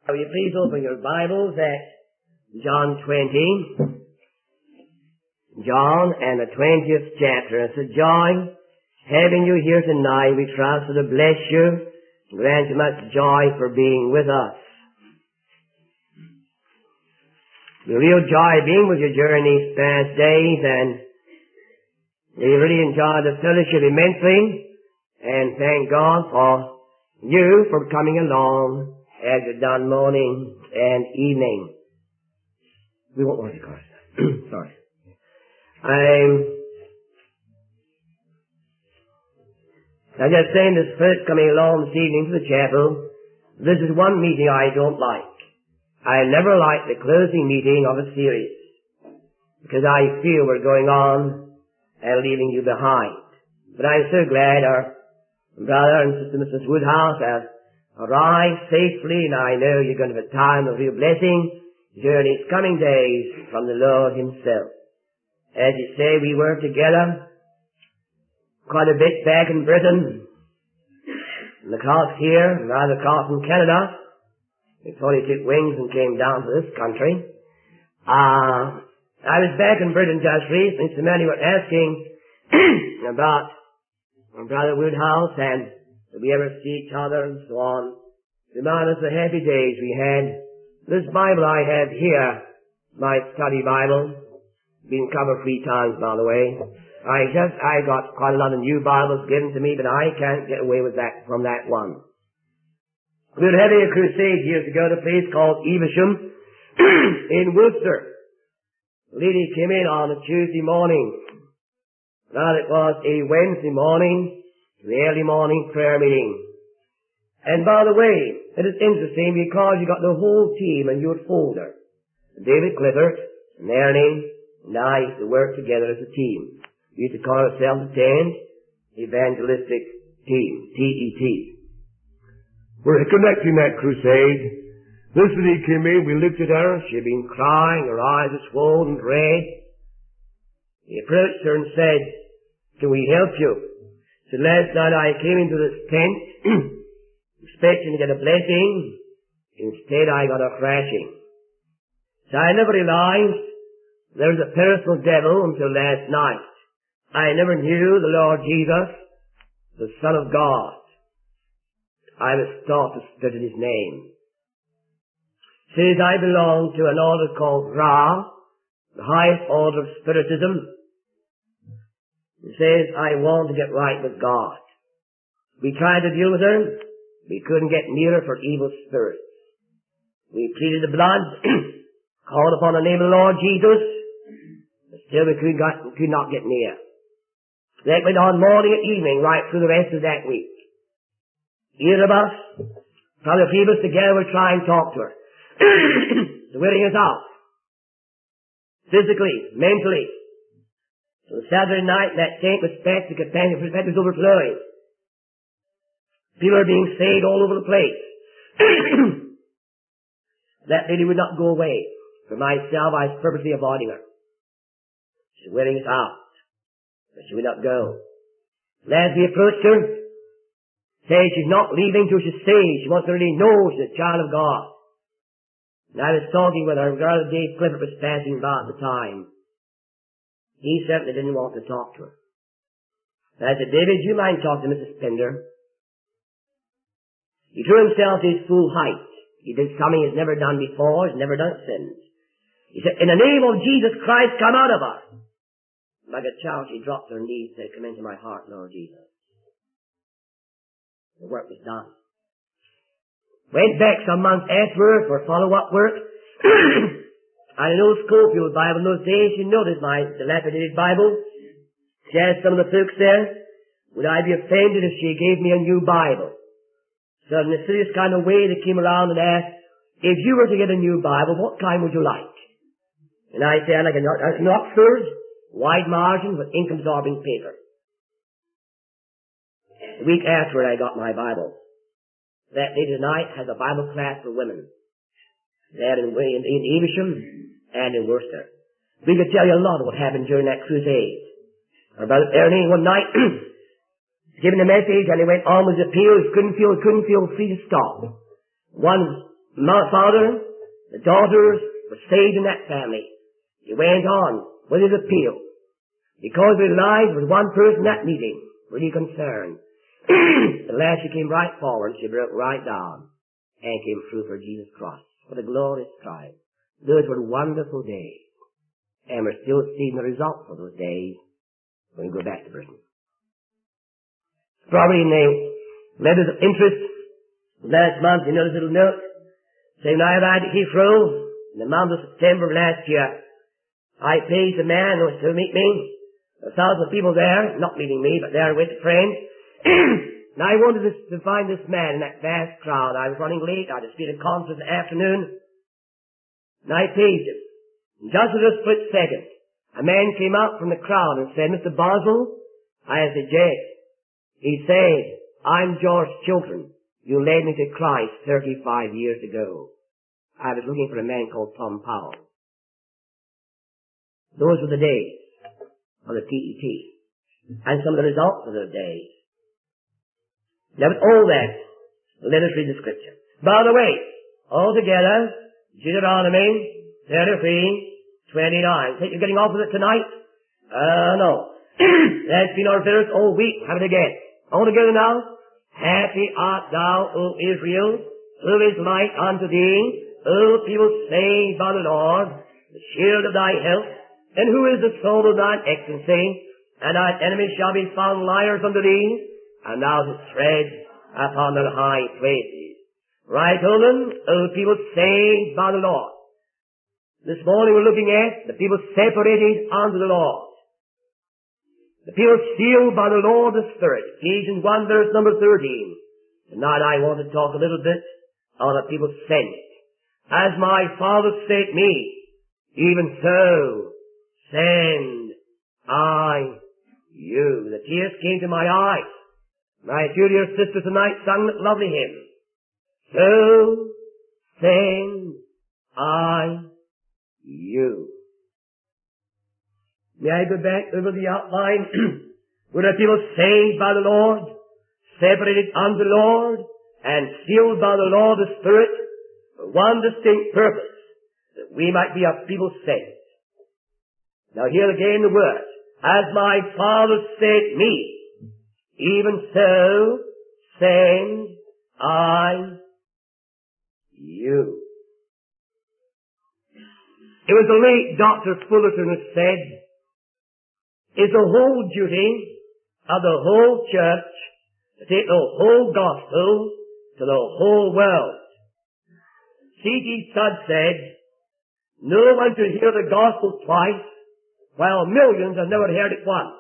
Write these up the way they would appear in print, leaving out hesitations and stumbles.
Will you please open your Bibles at John 20. John and the 20th chapter. It's a joy having you here tonight. We trust to bless you and grant you much joy for being with us. The real joy being with you during these past days, and we really enjoyed the fellowship immensely, and thank God for you for coming along as you've done morning and evening. We won't worry, of course. Sorry. I'm just saying this first coming along this evening to the chapel, this is one meeting I don't like. I never like the closing meeting of a series, because I feel we're going on and leaving you behind. But I'm so glad our brother and sister Mrs. Woodhouse have arrived safely, and I know you're going to have a time of real blessing during these coming days from the Lord Himself. As you say, we were together quite a bit back in Britain, and across here, rather across in Canada, before He took wings and came down to this country. I was back in Britain just recently. So many were asking about my brother Woodhouse, and did we ever see each other and so on. Remind us of the happy days we had. This Bible I have here, my study Bible, been covered 3 times, by the way. I got quite a lot of new Bibles given to me, but I can't get away with that from that one. We were having a crusade years ago at a place called Evesham in Worcester. A lady came in on a Tuesday morning. Now it was a Wednesday morning, the early morning prayer meeting. And by the way, it is interesting because you got the whole team in your folder. David Clifford, and Ernie, and I used to work together as a team. We used to call ourselves the Tent Evangelistic Team, TET. We're connecting that crusade. This lady came in, we looked at her, she'd been crying, her eyes were swollen red. He approached her and said, "Can we help you?" So last night I came into this tent, expecting to get a blessing. Instead I got a thrashing. So I never realized there was a personal devil until last night. I never knew the Lord Jesus, the Son of God. I was taught to spit in His name. Says I belong to an order called Ra, the highest order of Spiritism. It says I want to get right with God. We tried to deal with her. We couldn't get near her for evil spirits. We pleaded the blood, called upon the name of the Lord Jesus, but still we could not get near. That went on morning and evening right through the rest of that week. Either of us, probably a few of us together, would try and talk to her. The wearing us out. Physically, mentally. So Saturday night, that tent was packed, the companion was overflowing. People are being saved all over the place. That lady would not go away. For myself, I was purposely avoiding her. She was wearing us out. But she would not go. As we approached her, says she's not leaving till she's saved. She wants to really know she's a child of God. And I was talking with her. Brother Dave Clifford was passing by at the time. He certainly didn't want to talk to her. And I said, "David, do you mind talking to Mrs. Pinder?" He threw himself to his full height. He did something he's never done before. He's never done it since. He said, "In the name of Jesus Christ, come out of her." Like a child, she dropped her knees and said, "Come into my heart, Lord Jesus." The work was done. Went back some months afterward for follow-up work. I had an old Schofield Bible in those days. You noticed my dilapidated Bible. She asked some of the folks there, would I be offended if she gave me a new Bible? So in a serious kind of way, they came around and asked, "If you were to get a new Bible, what kind would you like?" And I said, "I'd like an Oxford, wide margin with ink-absorbing paper." A week afterward, I got my Bible. That lady tonight has a Bible class for women. There in Evesham and in Worcester. We could tell you a lot of what happened during that crusade. Our brother Ernie one night giving a message, and he went on with his appeal. He couldn't feel free to stop. One My father, the daughters were saved in that family. He went on with his appeal. Because we realized with one person at meeting, really concerned. At last she came right forward, she broke right down, and came through for Jesus Christ. What a glorious triumph. Those were wonderful days. And we're still seeing the results of those days when we go back to Britain. Probably in the letters of interest last month, you notice a little note saying I arrived at Heathrow in the month of September of last year. I faced a man who was to meet me. There were thousands of people there, not meeting me, but there with a friend. And I wanted to find this man in that vast crowd. I was running late. I had to speak at a conference in the afternoon. And I paged him. And just at a split second, a man came out from the crowd and said, Mr. Boswell? I said, yes. He said, I'm George Chilton. You led me to Christ 35 years ago. I was looking for a man called Tom Powell. Those were the days of the TET. And some of the results of those days. Now with all that, let us read the scripture. By the way, altogether, Deuteronomy 33:29. Think you're getting off with it tonight? No. That's been our verse all week. Have it again. All together now. Happy art thou, O Israel, who is like unto thee, O people saved by the Lord, the shield of thy health, and who is the soul of thine excellency, and thine enemies shall be found liars unto thee, and thou shalt tread upon their high places. Right, children, O people saved by the Lord. This morning we're looking at the people separated unto the Lord. The people sealed by the Lord the Spirit. Ephesians 1 verse number 13. Tonight I want to talk a little bit on the people sent. As my Father sent me, even so send I you. The tears came to my eyes. My two dear sisters tonight sung that lovely hymn. So send I you. May I go back over the outline? Were the people saved by the Lord, separated unto the Lord, and sealed by the Lord the Spirit for one distinct purpose, that we might be a people saved. Now here again the word, as my Father sent me, even so send I you. It was the late Dr. Fullerton who said, it's the whole duty of the whole church to take the whole gospel to the whole world. C.T. Studd said, no one should hear the gospel twice, while millions have never heard it once.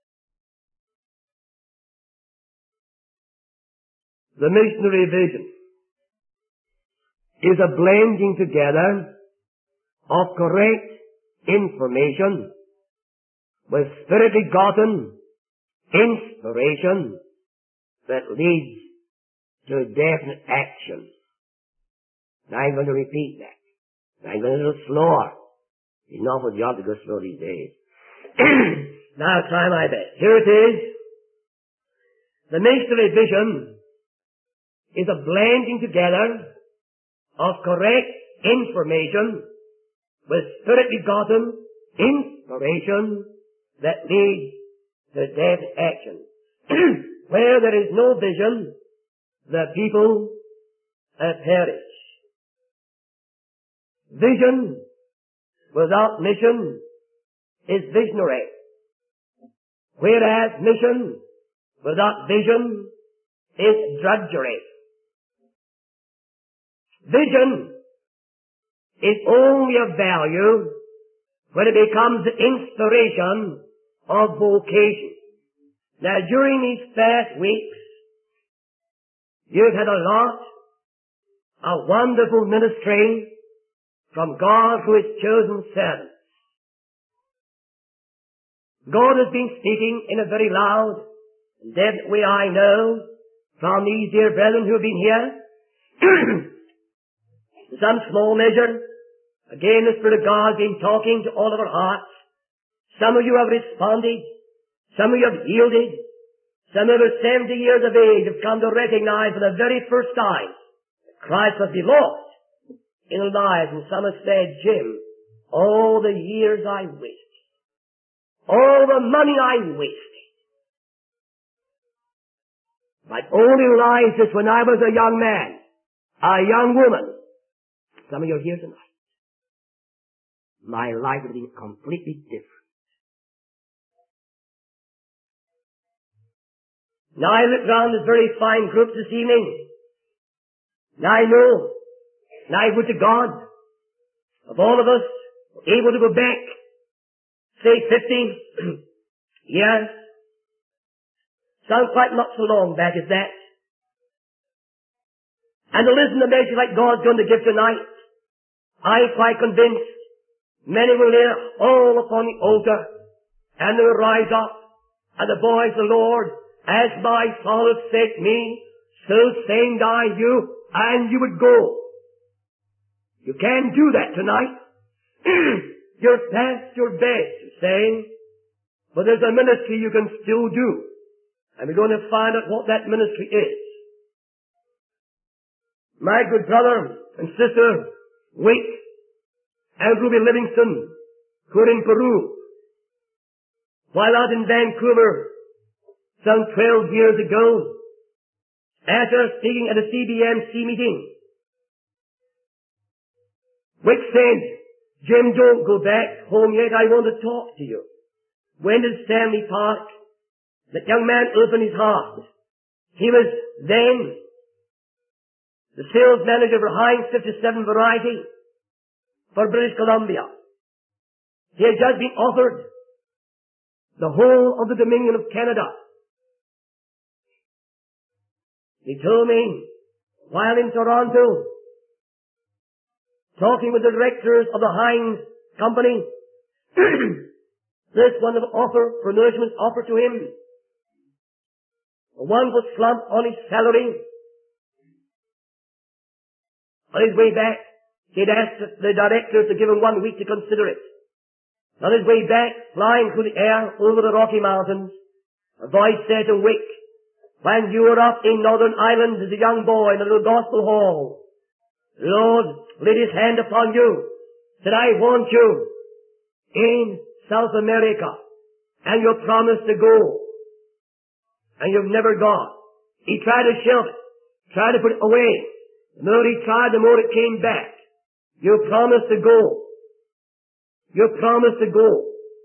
The missionary vision is a blending together of correct information with Spirit-begotten inspiration that leads to definite action. Now I'm going to repeat that. I'm going a little slower. It's an awful job to go slow these days. Now I'll try my best. Here it is. The missionary vision is a blending together of correct information with Spirit-begotten inspiration that leads to definite action. Where there is no vision, the people perish. Vision without mission is visionary. Whereas mission without vision is drudgery. Vision is only of value when it becomes the inspiration of vocation. Now, during these past weeks, you've had a lot of wonderful ministry from God who has chosen servants. God has been speaking in a very loud and definite way, I know, from these dear brethren who have been here. In some small measure, again the Spirit of God has been talking to all of our hearts. Some of you have responded. Some of you have yielded. Some of you 70 years of age have come to recognize for the very first time that Christ must be lost in our lives, and some have said, Jim, all the years I wasted, all the money I wasted. But only realized this when I was a young man, a young woman. Some of you are here tonight. My life would have been completely different. Now I look round this very fine group this evening. Now I know, now I would to God, of all of us able to go back, say 50 years, sounds quite not so long back as that, and to listen to messages like God's going to give tonight, I'm quite convinced many will lay all upon the altar, and they will rise up, and the voice of the Lord, as my Father sent me, so send I you, and you would go. You can't do that tonight. You're past your best, you're saying, but there's a ministry you can still do, and we're going to find out what that ministry is. My good brother and sister, Wick and Ruby Livingston, who are in Peru, while out in Vancouver, some 12 years ago, after speaking at a CBMC meeting, Wick said, Jim, don't go back home yet, I want to talk to you. Went to Stanley Park. That young man opened his heart. He was then the sales manager for Heinz 57 variety for British Columbia. He had just been offered the whole of the Dominion of Canada. He told me, while in Toronto, talking with the directors of the Heinz company, this one of offer, promotion was offered to him. A wonderful slump on his salary. On his way back, he had asked the directors to give him 1 week to consider it. On his way back, flying through the air over the Rocky Mountains, a voice said to Wick, when you were up in Northern Ireland as a young boy in the little gospel hall, the Lord laid his hand upon you, said, I want you in South America, and you promised to go, and you've never gone. He tried to shelve it, tried to put it away. The more he tried, the more it came back. You promised to go. You promised to go.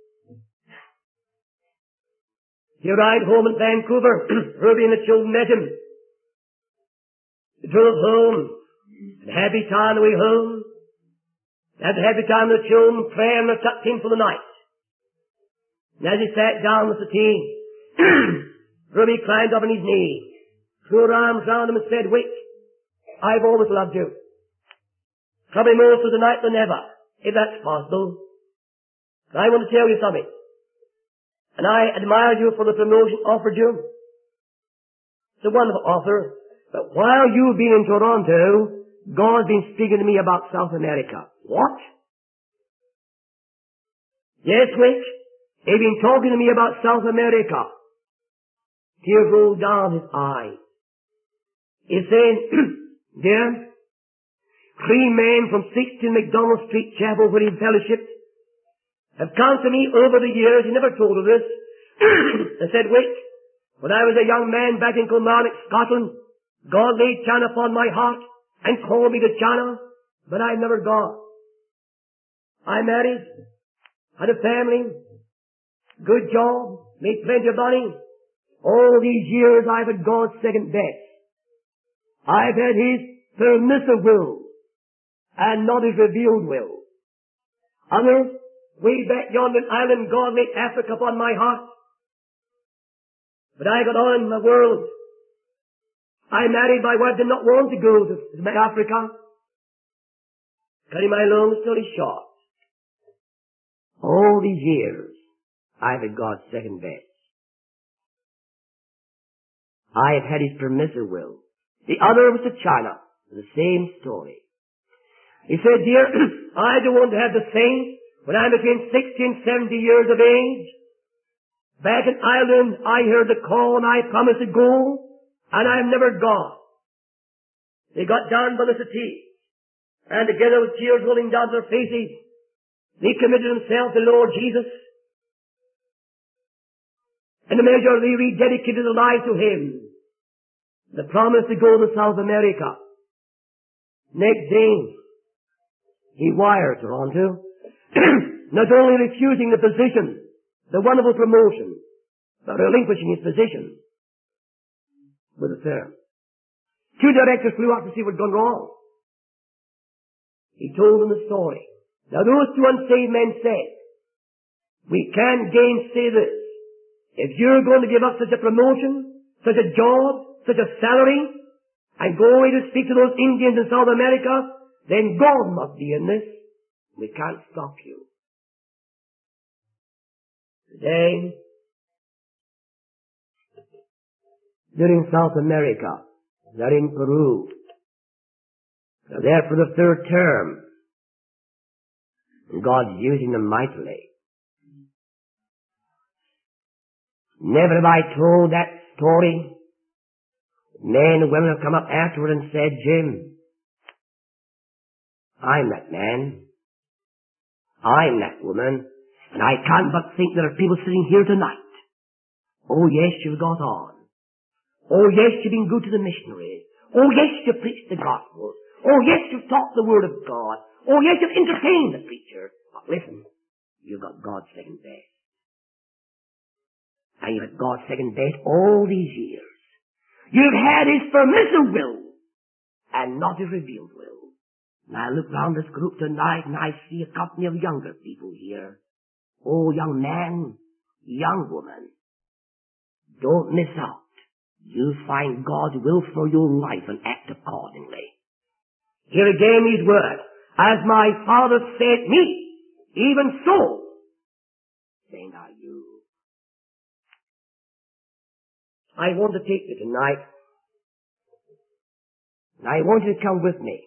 He arrived home in Vancouver. Ruby and the children met him. They drove home. Had a happy time the way home. Had a happy time with the children, praying and tucked in for the night. And as he sat down with the tea, Ruby climbed up on his knee, threw her arms round him and said, Wick, I've always loved you. Probably more so tonight than ever, if that's possible. But I want to tell you something. And I admire you for the promotion offered you. It's a wonderful offer. But while you've been in Toronto, God's been speaking to me about South America. What? Yes, Wick. He's been talking to me about South America. Tears rolled down his eyes. He's saying, dear, 3 men from 16 McDonald Street Chapel where he fellowshipped have come to me over the years, he never told of this, and said, Wick, when I was a young man back in Kilmarnock, Scotland, God laid China upon my heart and called me to China, but I've never gone. I married, had a family, good job, made plenty of money. All these years I've had God's second best. I've had His permissive will and not His revealed will. Others, way back yonder in Ireland, God laid Africa upon my heart. But I got on in the world. I married my wife, did not want to go to Africa. Cutting my long story short, all these years, I've had God's second best. I have had His permissive will. The other was to China. The same story. He said, dear, I don't want to have the same when I'm between 60 and 70 years of age. Back in Ireland, I heard the call and I promised to go, and I've never gone. They got down by the city, and together with tears rolling down their faces, they committed themselves to the Lord Jesus. In a measure, they rededicated their lives to Him. The promise to go to South America. Next day, he wired Toronto, not only refusing the position, the wonderful promotion, but relinquishing his position with the firm. Two directors flew out to see what had gone wrong. He told them the story. Now those two unsaved men said, we can't gainsay this. If you're going to give up such a promotion, such a job, such a salary, and go away to speak to those Indians in South America, then God must be in this. We can't stop you. Today, they're in South America. They're in Peru. They're there for the third term. And God's using them mightily. Never have I told that story. Men and women have come up afterward and said, Jim, I'm that man. I'm that woman. And I can't but think there are people sitting here tonight. Oh yes, you've got on. Oh yes, you've been good to the missionaries. Oh yes, you've preached the gospel. Oh yes, you've taught the word of God. Oh yes, you've entertained the preacher. But listen, you've got God's second best. And you've got God's second best all these years. You've had His permissive will and not His revealed will. And I look round this group tonight and I see a company of younger people here. Oh, young man, young woman, don't miss out. You'll find God's will for your life and act accordingly. Here again His word, as my Father sent me, even so send I you. I want to take you tonight, and I want you to come with me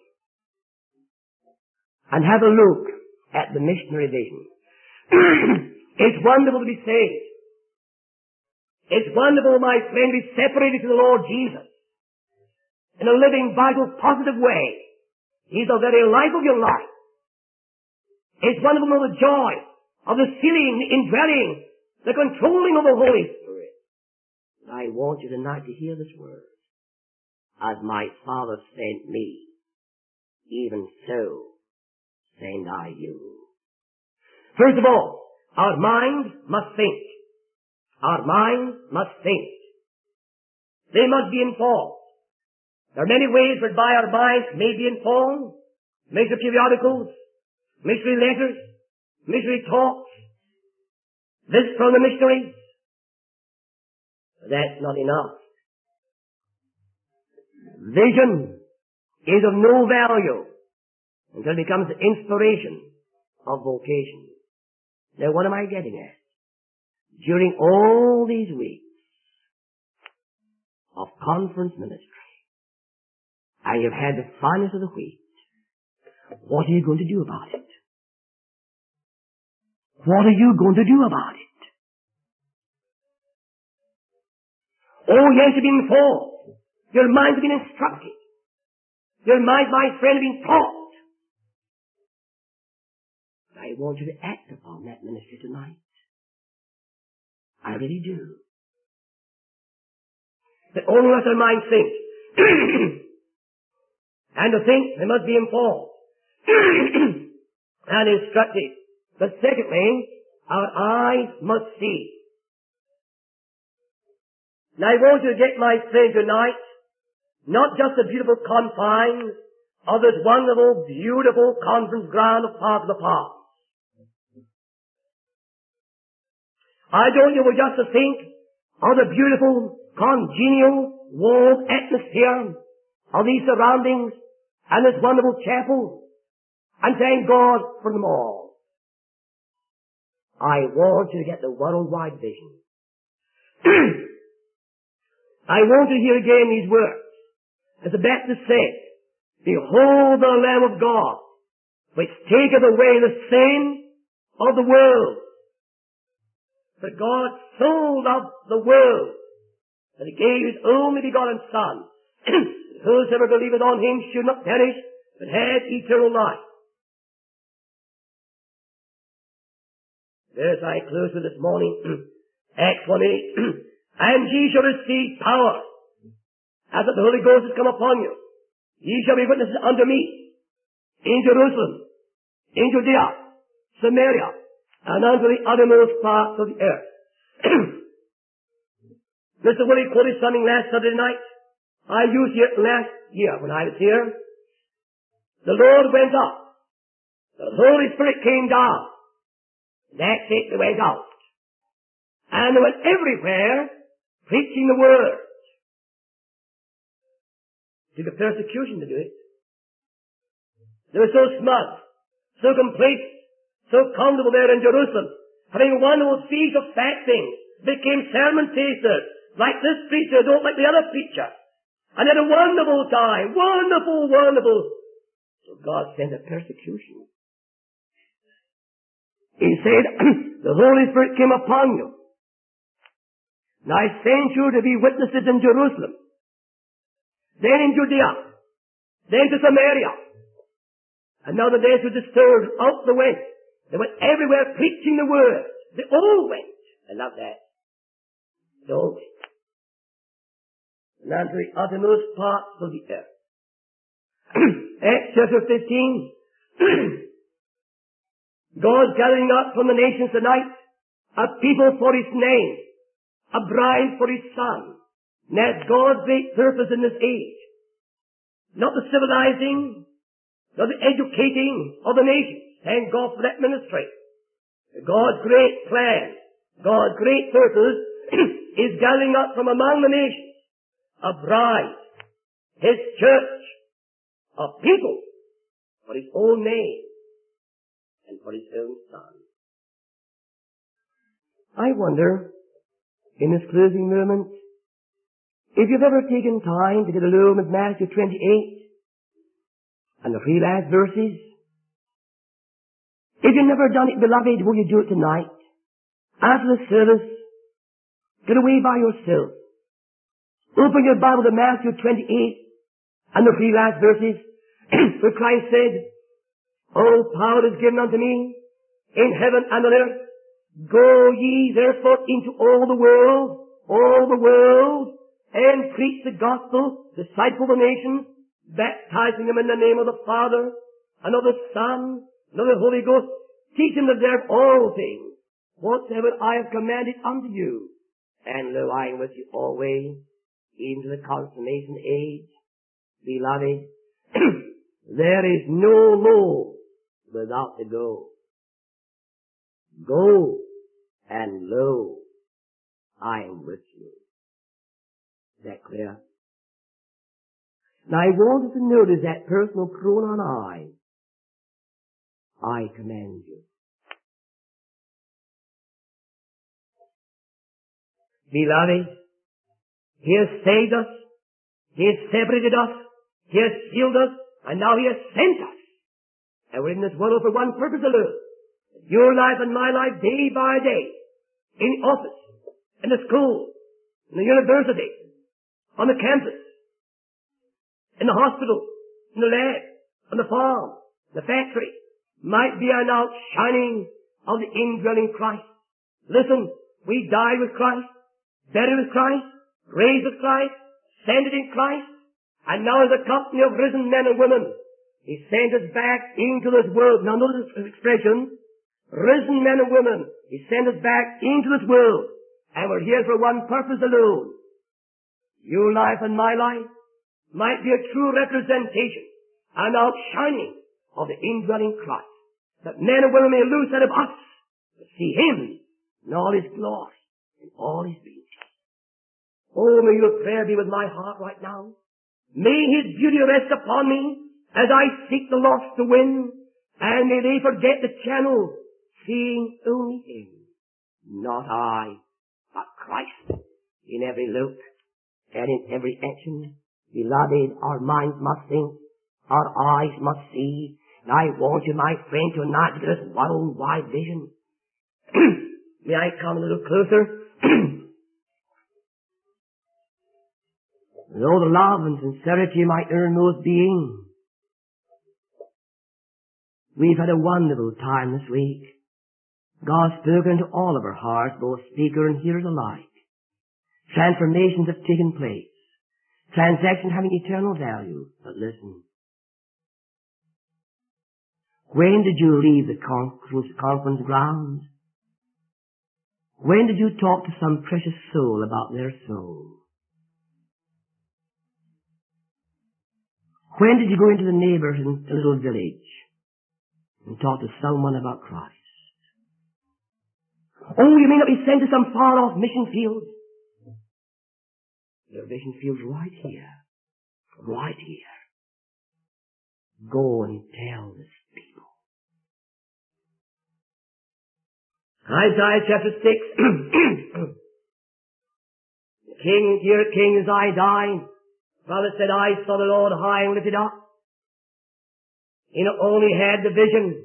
and have a look at the missionary vision. It's wonderful to be saved. It's wonderful, my friend, to be separated to the Lord Jesus in a living, vital, positive way. He's the very life of your life. It's wonderful to know the joy of the sealing, the indwelling, the controlling of the Holy Spirit. And I want you tonight to hear this word. As my Father sent me, even so send I you. First of all, our mind must think. Our mind must think. They must be informed. There are many ways whereby our minds may be informed. Missionary periodicals, missionary letters, missionary talks, this from the missionaries. But that's not enough. Vision is of no value until it becomes the inspiration of vocation. Now what am I getting at? During all these weeks of conference ministry, and you've had the finest of the wheat, what are you going to do about it? What are you going to do about it? Oh yes, you've been informed. Your mind's been instructed. Your mind, my friend, has been taught. I want you to act upon that ministry tonight. I really do. But only let our minds think. And to think, they must be informed and instructed. But secondly, our eyes must see. Now I want you to get my friend tonight, not just the beautiful confines of this wonderful, beautiful conference ground of Park of the Park. I don't want you just to think of the beautiful, congenial, warm atmosphere of these surroundings and this wonderful chapel and thank God for them all. I want you to get the worldwide vision. I want you to hear again these words. As the Baptist said, behold the Lamb of God, which taketh away the sin of the world. But God so loved the world that He gave His only begotten Son. Whosoever believeth on Him should not perish, but have eternal life. As I close with this morning, Acts 1:8, and ye shall receive power, after the Holy Ghost has come upon you. Ye shall be witnesses unto me, in Jerusalem, in Judea, Samaria, and unto the uttermost parts of the earth. Mr. Willie quoted something last Saturday night. I used it last year when I was here. The Lord went up. The Holy Spirit came down. That's it, they went out. And they went everywhere preaching the Word. It took a persecution to do it. They were so smug, so complacent, so comfortable there in Jerusalem, having one of those feast of fasting, became sermon tasters, like this preacher, don't like the other preacher. And had a wonderful time, wonderful. So God sent a persecution. He said, the Holy Spirit came upon you. And I sent you to be witnesses in Jerusalem, then in Judea, then to Samaria. And now the days were disturbed, out they went. They went everywhere preaching the Word. They all went. I love that. They all went. And unto the uttermost parts of the earth. Acts chapter 15. God gathering up from the nations tonight a people for His name, a bride for His Son. And that's God's great purpose in this age. Not the civilizing, not the educating of the nations. Thank God for that ministry. God's great plan, God's great purpose is gathering up from among the nations a bride, His church, a people for His own name and for His own Son. I wonder, in this closing moment, if you've ever taken time to get alone with Matthew 28 and the 3 last verses. If you've never done it, beloved, will you do it tonight? After the service, get away by yourself. Open your Bible to Matthew 28 and the 3 last verses, where Christ said, all power is given unto me in heaven and on earth. Go ye therefore into all the world, and preach the gospel, disciple the nations, baptizing them in the name of the Father, and of the Son, and of the Holy Ghost. Teach them to observe all things, whatsoever I have commanded unto you. And lo, I am with you always, even to the consummation age. Beloved, there is no lo without the go. Go, and lo, I am with you. Is that clear? Now I want you to notice that personal pronoun I. I command you. Beloved, He has saved us, He has separated us, He has sealed us, and now He has sent us. And we're in this world for one purpose alone. Your life and my life, day by day, in the office, in the school, in the university, on the campus, in the hospital, in the lab, on the farm, the factory, might be an outshining of the indwelling Christ. Listen, we died with Christ, buried with Christ, raised with Christ, ascended in Christ, and now as a company of risen men and women, He sent us back into this world. Now notice this expression, risen men and women. He sent us back into this world, and we're here for one purpose alone. Your life and my life might be a true representation, an outshining of the indwelling Christ, that men and women may lose sight of us, to see Him in all His glory, in all His beauty. Oh, may your prayer be with my heart right now. May His beauty rest upon me as I seek the lost to win, and may they forget the channel, seeing only Him, not I, but Christ, in every look and in every action. Beloved, our minds must think, our eyes must see, and I want you, my friend, tonight to get this worldwide vision. May I come a little closer? Though the love and sincerity of my innermost being We've had a wonderful time this week. God's spoken to all of our hearts, both speaker and hearers alike. Transformations have taken place. Transactions having eternal value. But listen. When did you leave the conference grounds? When did you talk to some precious soul about their soul? When did you go into the neighbors in a little village and talk to someone about Christ? Oh, you may not be sent to some far-off mission field. Your mission field's right here. Right here. Go and tell this people. Isaiah chapter 6. The king, dear king, as I died, Father said, I saw the Lord high and lifted up. He not only had the vision,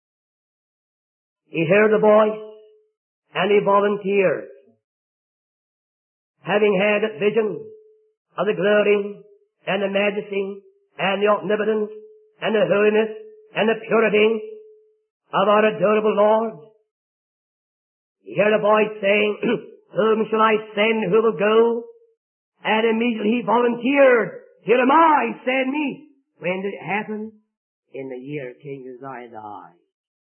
he heard the voice, and he volunteered. Having had that vision of the glory and the majesty and the omnipotence and the holiness and the purity of our adorable Lord, he heard a voice saying, whom shall I send, who will go? And immediately he volunteered, here am I, send me. When did it happen? In the year King Uzziah died.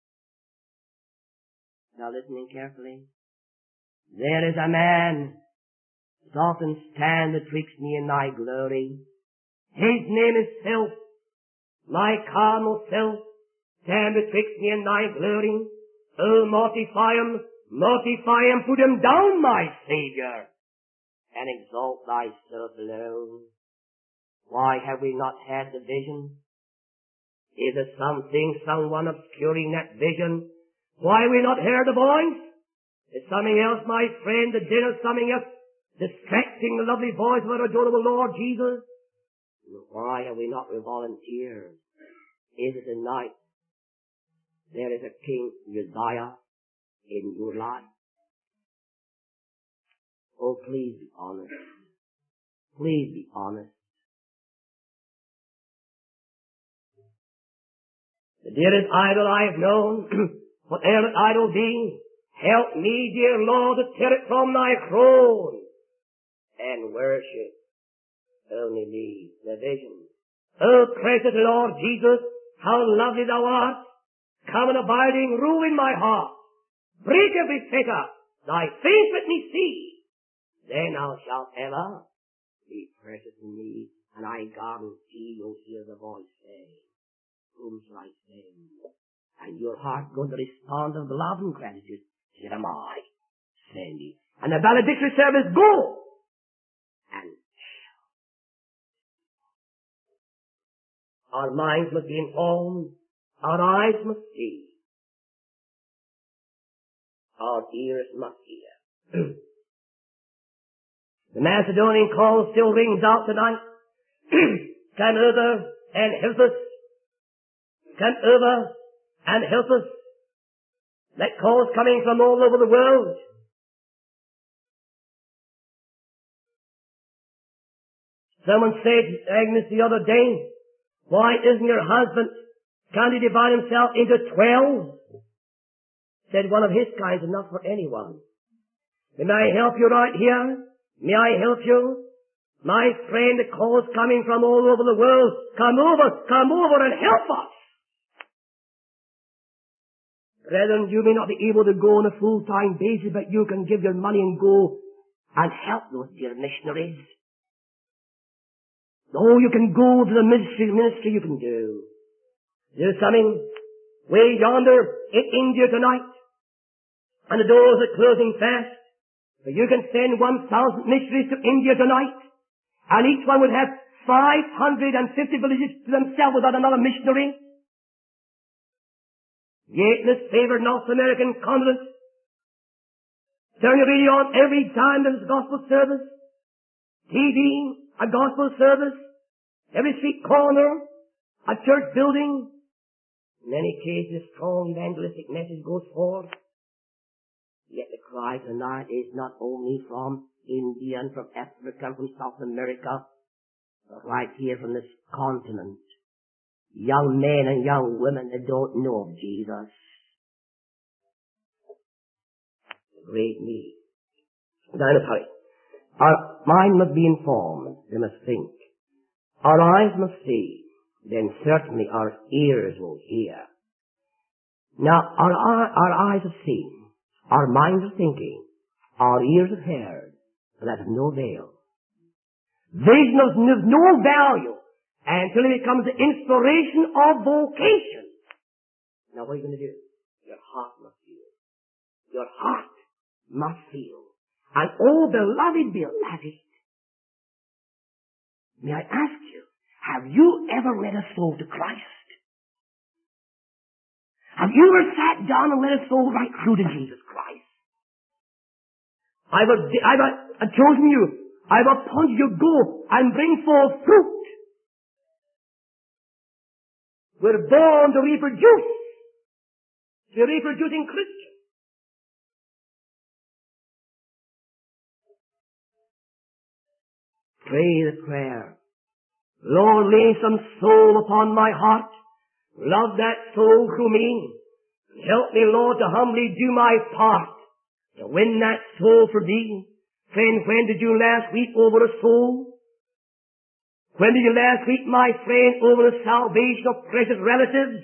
Now listening carefully. There is a man that often stand betwixt me and thy glory. His name is self, my carnal self, stand betwixt me and thy glory. Oh, mortify him, put him down, my Saviour, and exalt thyself alone. Why have we not had the vision? Is there someone obscuring that vision? Why have we not heard the voice? Is something else, my friend, the din of something else distracting the lovely voice of our adorable Lord Jesus? Why have we not volunteered? Is it tonight there is a King Uzziah in your life? Oh, please be honest. Please be honest. The dearest idol I have known, whatever idol be, help me, dear Lord, to tear it from thy throne and worship only thee, the vision. Oh, precious Lord Jesus, how lovely thou art. Come and abiding, rule in my heart. Break every fetter, thy face let me see. Then thou shalt ever be precious in me, and I guarantee you'll hear the voice say, whom shall I send? And your heart going to respond with love and gratitude. Here am I, send me. And the valedictory service, go! And our minds must be informed, our eyes must see, our ears must hear. The Macedonian call still rings out tonight. Come over and help us. Come over and help us. That call is coming from all over the world. Someone said, Agnes, the other day, why isn't your husband, can't he divide himself into 12? Said one of his kind's enough for anyone. May I help you right here? May I help you? My friend, the call is coming from all over the world. Come over and help us. Brethren, you may not be able to go on a full-time basis, but you can give your money and go and help those dear missionaries. Oh, you can go to the ministry you can do. There's something way yonder in India tonight, and the doors are closing fast. But you can send 1,000 missionaries to India tonight, and each one would have 550 villages to themselves without another missionary. Yet in this favored North American continent, turn your radio on every time there's a gospel service, TV, a gospel service, every street corner, a church building. In many cases, a strong evangelistic message goes forth. Yet the cry tonight is not only from India and from Africa and from South America, but right here from this continent. young men and young women that don't know of Jesus. Great need. Now, look, hurry. Our mind must be informed. They must think. Our eyes must see. Then certainly our ears will hear. Now, our eyes have seen. Our minds are thinking. Our ears have heard. But that is no avail. Vision is of no value until it becomes the inspiration of vocation. Now, what are you going to do? Your heart must feel. Your heart must feel. And oh, beloved, may I ask you, have you ever led a soul to Christ? Have you ever sat down and led a soul right through to Jesus Christ? I've chosen you. I've appointed you go and bring forth fruit. We're born to reproduce. To reproducing Christians. Pray the prayer. Lord, lay some soul upon my heart. Love that soul through me. Help me, Lord, to humbly do my part to win that soul for thee. Friend, when did you last weep over a soul? When did you last weep, my friend, over the salvation of precious relatives?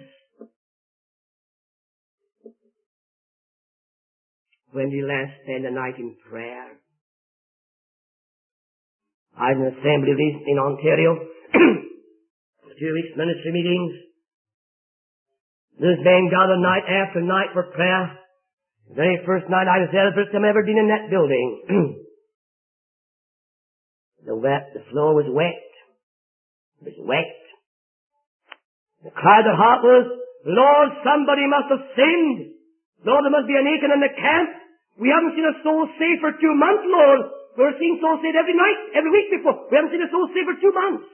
When did you last spend a night in prayer? I had an assembly recently in Ontario. 2 weeks ministry meetings. Those men gathered night after night for prayer. The very first night I was there, the first time I ever been in that building. The floor was wet. It was wet. The cry of the heart was, Lord, somebody must have sinned. Lord, there must be an Achan in the camp. We haven't seen a soul saved for 2 months, Lord. We're seeing souls saved every night, every week before. We haven't seen a soul saved for 2 months.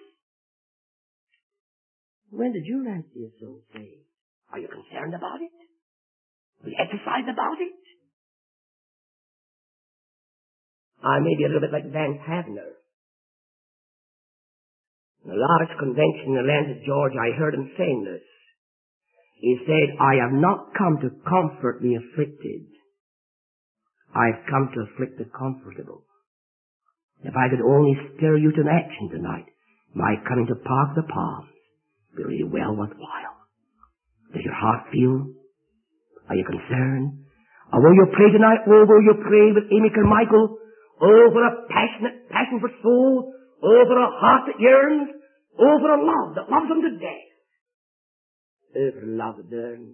When did you last see a soul saved? Are you concerned about it? Are you exercised about it? I may be a little bit like Van Havner. In a large convention in Atlanta, Georgia, I heard him saying this. He said, I have not come to comfort the afflicted. I've come to afflict the comfortable. If I could only stir you to an action tonight, my coming to Park the Palms will be well worthwhile. Does your heart feel? Are you concerned? Or will you pray tonight? Or will you pray with Amy Carmichael? Oh, for a passion for soul. Oh, for a heart that yearns. Oh, for a love that loves unto death. Oh, for love that burns.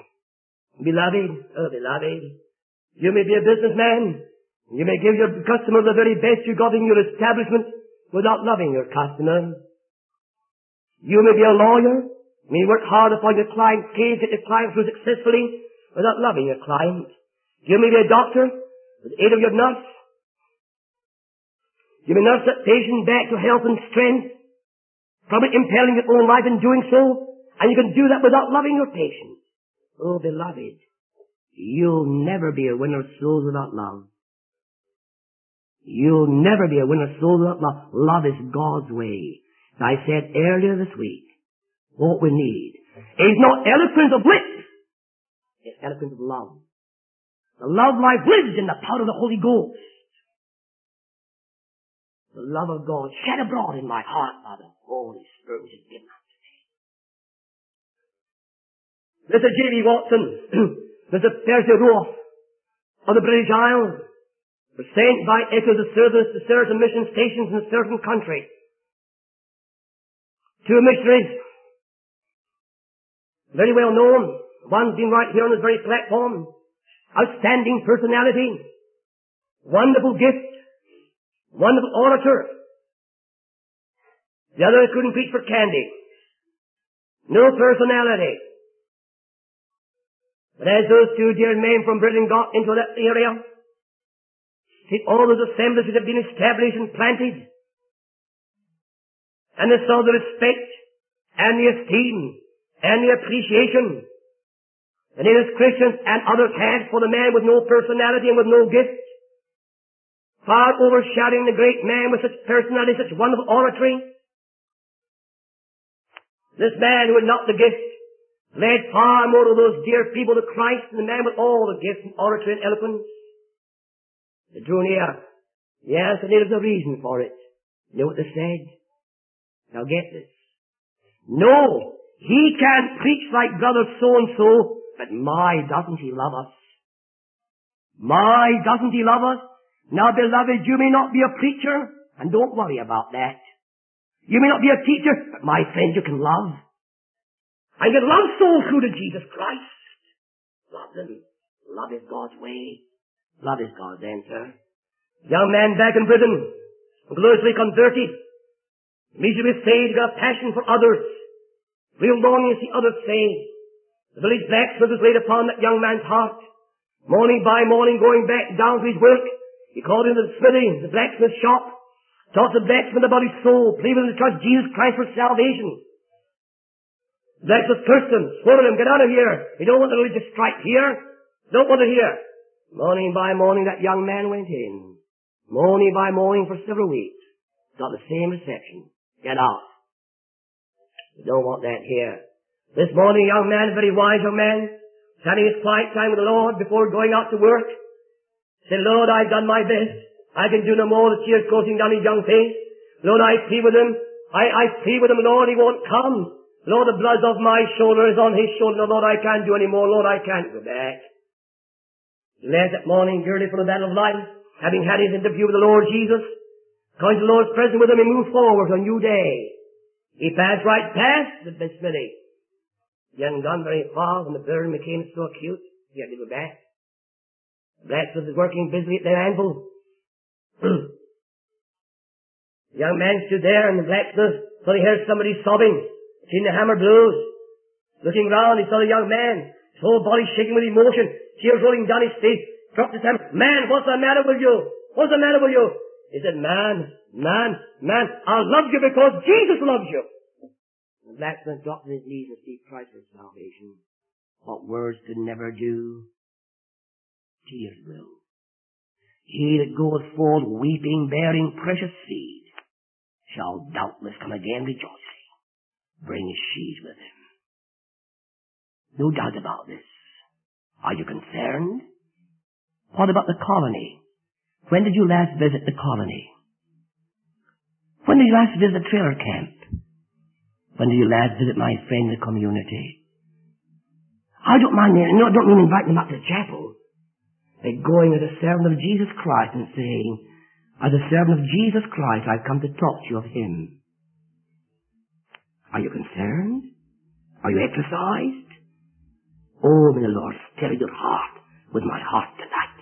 Beloved, you may be a businessman. You may give your customer the very best you got in your establishment without loving your customer. You may be a lawyer. You may work hard upon your client's case, get your client through successfully without loving your client. You may be a doctor with the aid of your nurse. You may nurse that patient back to health and strength, probably impelling your own life in doing so, and you can do that without loving your patient. Oh, beloved, you'll never be a winner of souls without love. You'll never be a winner of souls without love. Love is God's way. As I said earlier this week, what we need is not eloquence of lips, it's eloquence of love. The love life lives in the power of the Holy Ghost. The love of God shed abroad in my heart by the Holy Spirit which is given unto me. Mr. J.B. Watson, Mr. Percy Roth of the British Isles were sent by echo of service to certain mission stations in a certain country. 2 missionaries, very well known. One's been right here on this very platform. Outstanding personality, wonderful gift, wonderful orator. The other couldn't preach for candy. No personality. But as those 2 dear men from Britain got into that area, see all those assemblies that have been established and planted, and they saw the respect and the esteem and the appreciation that in as Christians and others had for the man with no personality and with no gift, far overshadowing the great man with such personality, such wonderful oratory. This man who had not the gift led far more of those dear people to Christ than the man with all the gifts in oratory and eloquence. They drew near. Yes, and there was a reason for it. You know what they said? Now get this. No, he can't preach like brother so-and-so, but my, doesn't he love us? My, doesn't he love us? Now, beloved, you may not be a preacher, and don't worry about that. You may not be a teacher, but my friend, you can love. And you can love souls through to Jesus Christ. Love them. Love is God's way. Love is God's answer. Young man back in Britain, gloriously converted, immediately saved, got a passion for others, real longing to see others saved. The village blacksmith was laid upon that young man's heart. Morning by morning, going back down to his work, he called into the smithy, the blacksmith shop, talked to the blacksmith about his soul, pleaded with him to trust Jesus Christ for salvation. The blacksmith cursed him, swore at him, get out of here. You don't want the religious strife here. Don't want it here. Morning by morning, that young man went in. Morning by morning for several weeks. Got the same reception. Get out. You don't want that here. This morning, a young man, a very wise young man, having his quiet time with the Lord before going out to work, said, Lord, I've done my best. I can do no more. The tears coursing down his young face. Lord, I plead with him. I plead with him, Lord, he won't come. Lord, the blood of my shoulder is on his shoulder. Lord, I can't do any more. Lord, I can't go back. He left that morning, journey for the battle of life, having had his interview with the Lord Jesus. Going to the Lord's presence with him, he moved forward to a new day. He passed right past the smithy. He hadn't gone very far when the burn became so acute, he had to go back. The blacksmith was working busily at their anvil. The young man stood there, and the blacksmith thought he heard somebody sobbing. Seen the hammer blows. Looking round, he saw the young man, his whole body shaking with emotion, tears rolling down his face, dropped his hammer. Man, what's the matter with you? What's the matter with you? He said, man, I love you because Jesus loves you. The blacksmith dropped on his knees and received Christ for salvation. What words could never do, tears will. He that goeth forth weeping, bearing precious seed, shall doubtless come again rejoicing, bring his sheaves with him. No doubt about this. Are you concerned? What about the colony? When did you last visit the colony? When did you last visit the trailer camp? When did you last visit my friend in the community? I don't mind, don't mean inviting them up to the chapel. But going as a servant of Jesus Christ and saying, as a servant of Jesus Christ, I've come to talk to you of Him. Are you concerned? Are you exercised? Oh, may the Lord stir your heart with my heart tonight.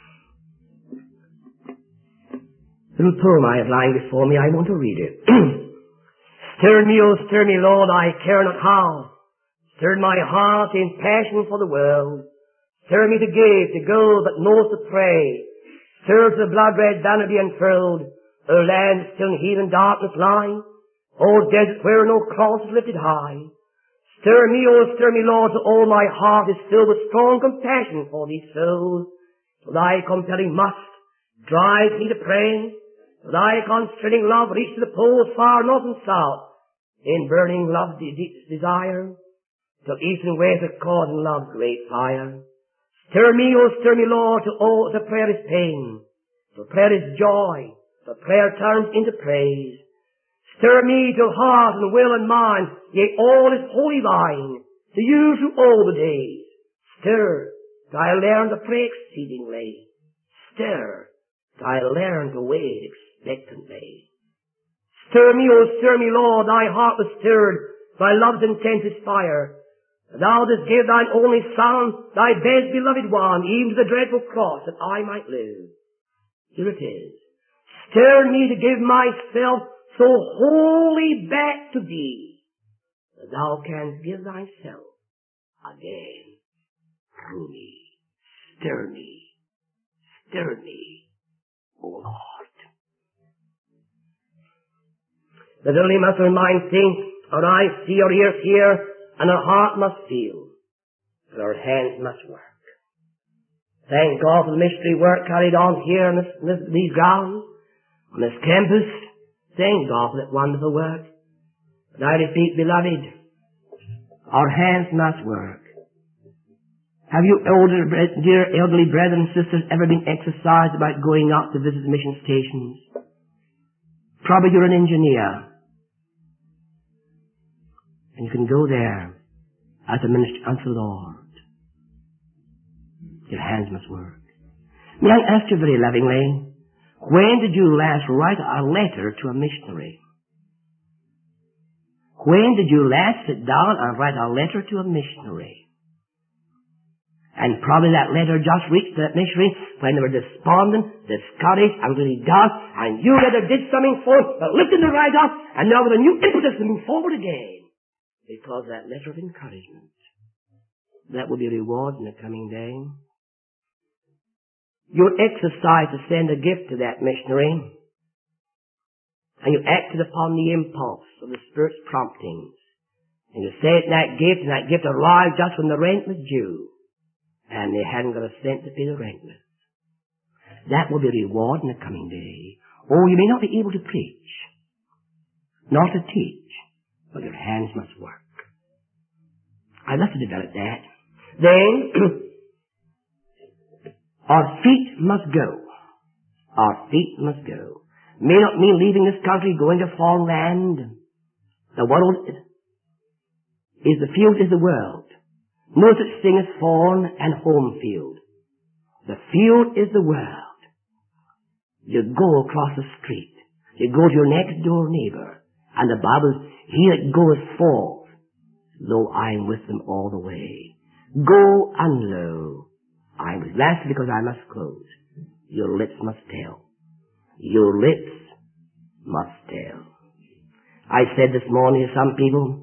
The little poem I have lying before me, I want to read it. Stir me, oh stir me, Lord, I care not how. Stir my heart in passion for the world. Stir me to give, to go, but most to pray. Stir to the blood-red banner be unfurled. O land still in heathen darkness lying. O desert where no cross is lifted high. Stir me, Lord, till all my heart is filled with strong compassion for these souls. Till thy compelling must drive me to pray. Till thy constraining love reach to the poles far north and south. In burning love's desire. Till east and west are caught in love's great fire. Stir me, Lord, till prayer is pain. Till prayer is joy. Till prayer turns into praise. Stir me till heart and will and mind, yea, all is wholly thine, to use through all the days. Stir, till I learn to pray exceedingly. Stir, till I learn to wait expectantly. Stir me, Lord, thy heart was stirred by love's intensest fire. Thou didst give thine only Son, thy best beloved one, even to the dreadful cross, that I might live. Here it is. Stir me to give myself so wholly back to thee, that thou canst give thyself again through me. Stir me, O Lord. The lily must her mind think, her eyes see, her ears hear, and her heart must feel, and her hands must work. Thank God for the missionary work carried on here on these grounds, on this campus. Thank God for that wonderful work. But I repeat, beloved, Our hands must work. Have you dear elderly brethren and sisters ever been exercised about going out to visit mission stations? Probably you're an engineer. And you can go there as a minister unto the Lord. Your hands must work. May I ask you very lovingly, when did you last write a letter to a missionary? When did you last sit down and write a letter to a missionary? And probably that letter just reached that missionary when they were despondent, discouraged, and really down, and you rather did something for them, but lifted them right up, and now with a new impetus to move forward again. Because that letter of encouragement. That will be a reward in the coming day. You exercise to send a gift to that missionary, and you acted upon the impulse of the Spirit's promptings. And you sent that gift, and that gift arrived just when the rent was due. And they hadn't got a cent to pay the rent with. That will be a reward in the coming day. Oh, you may not be able to preach, nor to teach, but your hands must work. I'd love to develop that. Then, our feet must go. Our feet must go. May not mean leaving this country, going to foreign land. The world is the field is the world. No such thing as foreign and home field. The field is the world. You go across the street. You go to your next door neighbor. And the Bible says, he that goeth forth, lo, I am with them all the way. Go and lo, I am with. Last, because I must close. Your lips must tell. Your lips must tell. I said this morning to some people,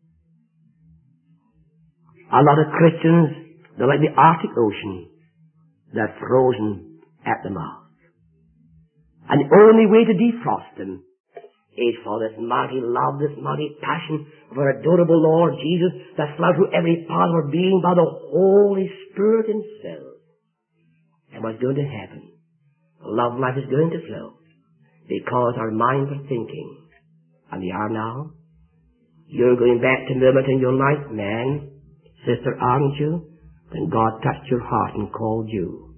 a lot of Christians, they're like the Arctic Ocean. They're frozen at the mouth. And the only way to defrost them is for this mighty love, this mighty passion of our adorable Lord Jesus that flows through every part of our being by the Holy Spirit Himself. And what's going to happen? The love life is going to flow because our minds are thinking. And they are now. You're going back to Milmerton, your life, man. Sister, aren't you? When God touched your heart and called you.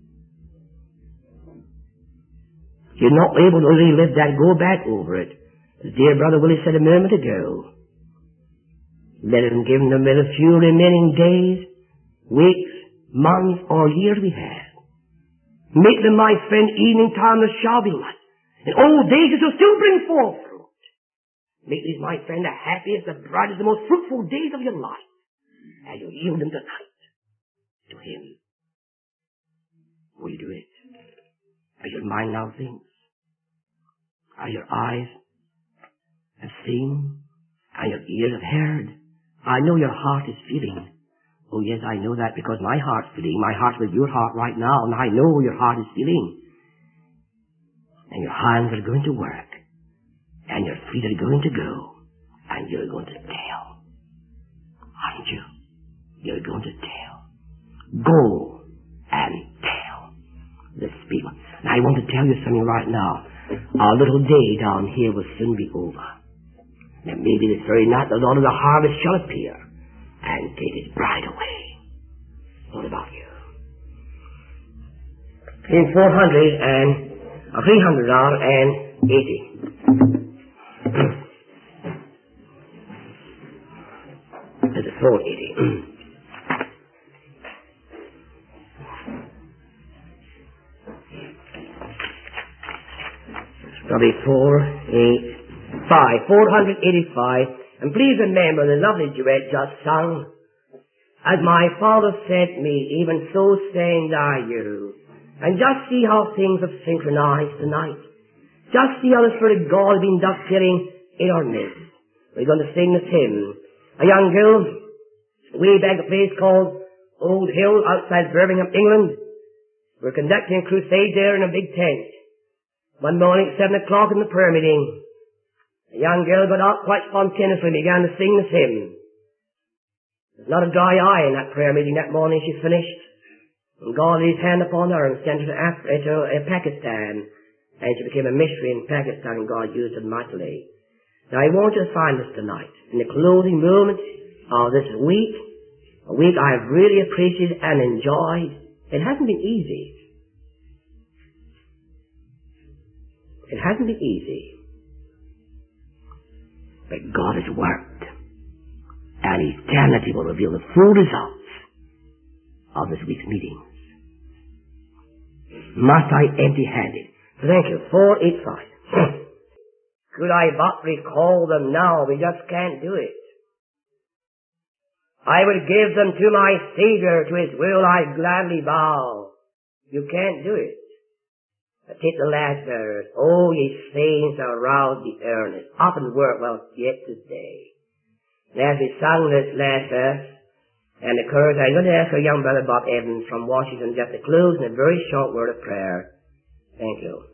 You're not able to relive that. Go back over it. As dear Brother Willie said a moment ago, let Him give them the few remaining days, weeks, months, or years we have. Make them, my friend, evening time there shall be light. In old days you shall still bring forth fruit. Make these, my friend, the happiest, the brightest, the most fruitful days of your life. And you yield them tonight to Him. Will you do it? As your mind now thinks, as your eyes have seen, and your ears have heard, I know your heart is feeling. Oh yes, I know that because my heart's feeling. My heart's with your heart right now, and I know your heart is feeling. And your hands are going to work, and your feet are going to go, and you're going to tell. Aren't you? You're going to tell. Go and tell this people. Now I want to tell you something right now. Our little day down here will soon be over. And maybe this very night the Lord of the harvest shall appear and take His bride away. What about you? In 380. There's a 480. Probably 485. And please remember the lovely duet just sung. As my Father sent me, even so send I you. And just see how things have synchronized tonight. Just see how the Spirit of God has been dovetaling in our midst. We're going to sing this hymn. A young girl, way back a place called Old Hill outside Birmingham, England. We're conducting a crusade there in a big tent. One morning at 7 o'clock in the prayer meeting, a young girl got out quite spontaneously and began to sing this hymn. There's not a dry eye in that prayer meeting that morning. She finished. And God laid His hand upon her and sent her to Pakistan. And she became a missionary in Pakistan, and God used her mightily. Now I want you to find this tonight. In the closing moments of this week, a week I've really appreciated and enjoyed. It hasn't been easy. It hasn't been easy. But God has worked. And eternity will reveal the full results of this week's meetings. Must I empty-handed? Thank you. 485. Could I but recall them now? We just can't do it. I would give them to my Savior, to His will I'd gladly bow. You can't do it. But take the last verse. Oh, ye saints, arouse the earnest. Often work well yet today. And as we sung this last verse, and the chorus, I'm going to ask our young brother Bob Evans from Washington just to close in a very short word of prayer. Thank you.